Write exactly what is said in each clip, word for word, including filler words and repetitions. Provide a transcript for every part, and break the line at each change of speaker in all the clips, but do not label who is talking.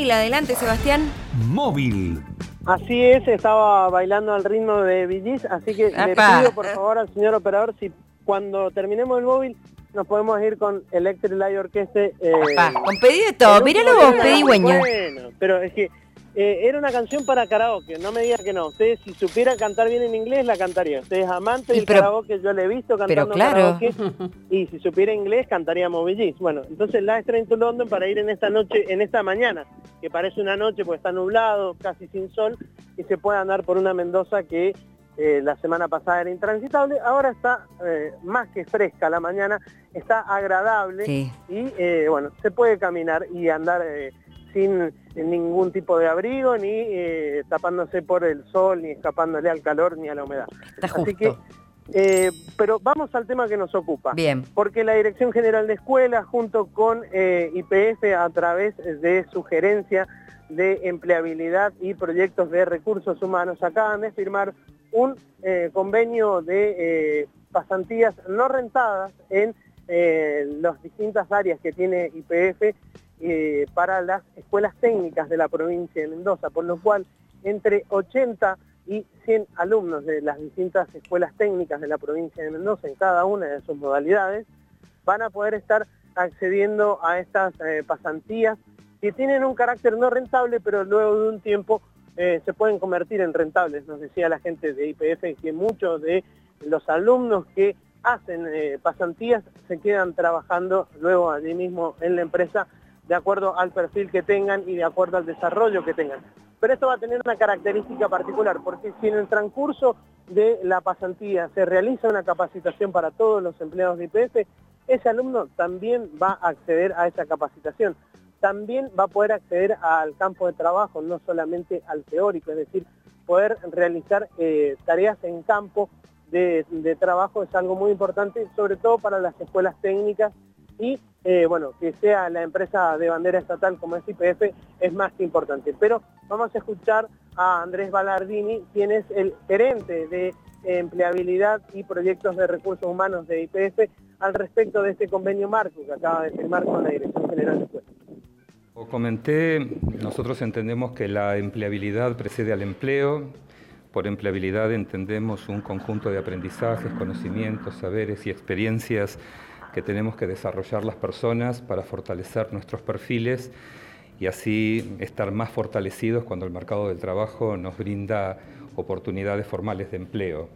móvil. Adelante, Sebastián.
Móvil.
Así es, estaba bailando al ritmo de Bee Gees, así que
Apá.
le pido por favor al señor operador si cuando terminemos el móvil nos podemos ir con Electric Light Orchestra. Eh,
Apá, con pedido de todo. Míralo vos, pedigüeño.
Bueno, pero es que eh, era una canción para karaoke, no me diga que no. Ustedes si supieran cantar bien en inglés la cantaría. Ustedes amantes
Y
del
pero-
karaoke, yo le he visto
pero
cantando
claro.
karaoke. Y si supiera inglés cantaríamos Bee Gees. Bueno, entonces Last Train to London para ir en esta noche, en esta mañana, que parece una noche porque está nublado, casi sin sol, y se puede andar por una Mendoza que eh, la semana pasada era intransitable, ahora está eh, más que fresca la mañana, está agradable.
Sí.
Y eh, bueno, se puede caminar y andar eh, sin ningún tipo de abrigo, ni eh, tapándose por el sol, ni escapándole al calor, ni a la humedad.
Está
Así
justo.
que, eh, pero vamos al tema que nos ocupa.
Bien.
Porque la Dirección General de Escuelas, junto con eh, Y P F, a través de sugerencia de empleabilidad y proyectos de recursos humanos, acaban de firmar un eh, convenio de eh, pasantías no rentadas en eh, las distintas áreas que tiene Y P F eh, para las escuelas técnicas de la provincia de Mendoza, por lo cual entre ochenta y cien alumnos de las distintas escuelas técnicas de la provincia de Mendoza, en cada una de sus modalidades, van a poder estar accediendo a estas eh, pasantías que tienen un carácter no rentable, pero luego de un tiempo eh, se pueden convertir en rentables. Nos decía la gente de Y P F que muchos de los alumnos que hacen eh, pasantías se quedan trabajando luego allí mismo en la empresa de acuerdo al perfil que tengan y de acuerdo al desarrollo que tengan. Pero esto va a tener una característica particular, porque si en el transcurso de la pasantía se realiza una capacitación para todos los empleados de Y P F, ese alumno también va a acceder a esa capacitación. También va a poder acceder al campo de trabajo, no solamente al teórico, es decir, poder realizar eh, tareas en campo de, de trabajo es algo muy importante, sobre todo para las escuelas técnicas y, eh, bueno, que sea la empresa de bandera estatal como es Y P F es más que importante. Pero vamos a escuchar a Andrés Ballardini, quien es el gerente de empleabilidad y proyectos de recursos humanos de Y P F, al respecto de este convenio marco que acaba de firmar con la Dirección General de Escuelas.
Como comenté, nosotros entendemos que la empleabilidad precede al empleo. Por empleabilidad entendemos un conjunto de aprendizajes, conocimientos, saberes y experiencias que tenemos que desarrollar las personas para fortalecer nuestros perfiles y así estar más fortalecidos cuando el mercado del trabajo nos brinda oportunidades formales de empleo.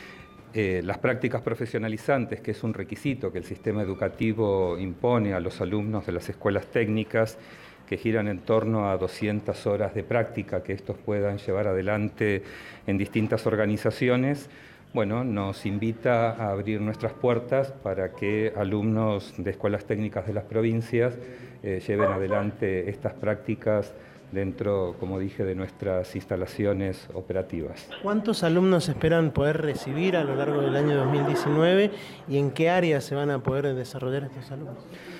Eh, las prácticas profesionalizantes, que es un requisito que el sistema educativo impone a los alumnos de las escuelas técnicas, que giran en torno a doscientas horas de práctica que estos puedan llevar adelante en distintas organizaciones, bueno, nos invita a abrir nuestras puertas para que alumnos de escuelas técnicas de las provincias eh, lleven adelante estas prácticas dentro, como dije, de nuestras instalaciones operativas.
¿Cuántos alumnos esperan poder recibir a lo largo del año dos mil diecinueve y en qué áreas se van a poder desarrollar estos alumnos?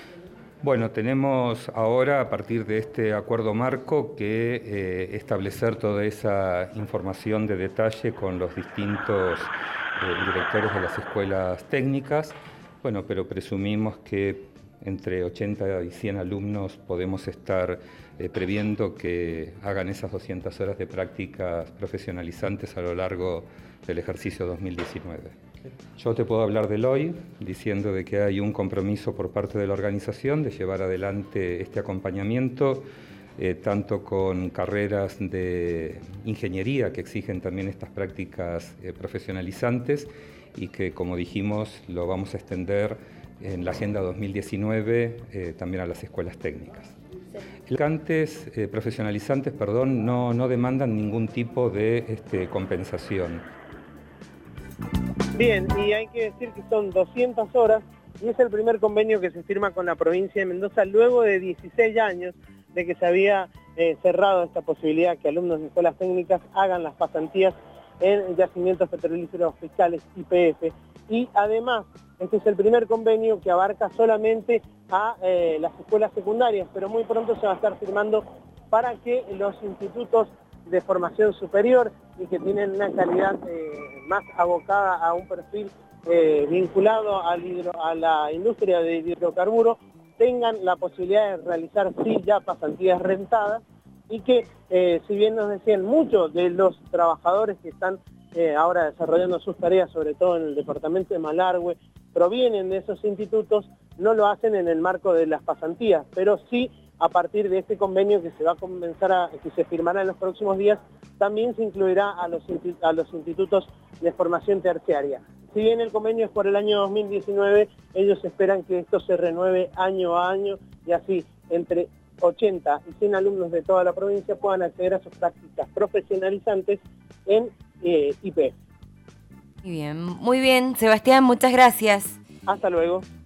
Bueno, tenemos ahora, a partir de este acuerdo marco, que eh, establecer toda esa información de detalle con los distintos eh, directores de las escuelas técnicas. Bueno, pero presumimos que entre ochenta y cien alumnos podemos estar eh, previendo que hagan esas doscientas horas de prácticas profesionalizantes a lo largo del ejercicio dos mil diecinueve. Yo te puedo hablar del hoy, diciendo de que hay un compromiso por parte de la organización de llevar adelante este acompañamiento, eh, tanto con carreras de ingeniería que exigen también estas prácticas eh, profesionalizantes y que, como dijimos, lo vamos a extender en la Agenda dos mil diecinueve eh, también a las escuelas técnicas. Los cantes eh, profesionalizantes perdón, no, no demandan ningún tipo de este, compensación.
Bien, y hay que decir que son doscientas horas y es el primer convenio que se firma con la provincia de Mendoza luego de dieciséis años de que se había eh, cerrado esta posibilidad que alumnos de escuelas técnicas hagan las pasantías en yacimientos petrolíferos fiscales Y P F. Y además, este es el primer convenio que abarca solamente a eh, las escuelas secundarias, pero muy pronto se va a estar firmando para que los institutos de formación superior y que tienen una calidad eh, más abocada a un perfil eh, vinculado al hidro, a la industria de hidrocarburos, tengan la posibilidad de realizar sí ya pasantías rentadas y que, eh, si bien nos decían muchos de los trabajadores que están eh, ahora desarrollando sus tareas, sobre todo en el departamento de Malargüe, provienen de esos institutos, no lo hacen en el marco de las pasantías, pero sí a partir de este convenio que se va a comenzar a, que se firmará en los próximos días, también se incluirá a los, a los institutos de formación terciaria. Si bien el convenio es por el año dos mil diecinueve, ellos esperan que esto se renueve año a año y así entre ochenta y cien alumnos de toda la provincia puedan acceder a sus prácticas profesionalizantes en eh, I P E F.
Muy bien, muy bien. Sebastián, muchas gracias.
Hasta luego.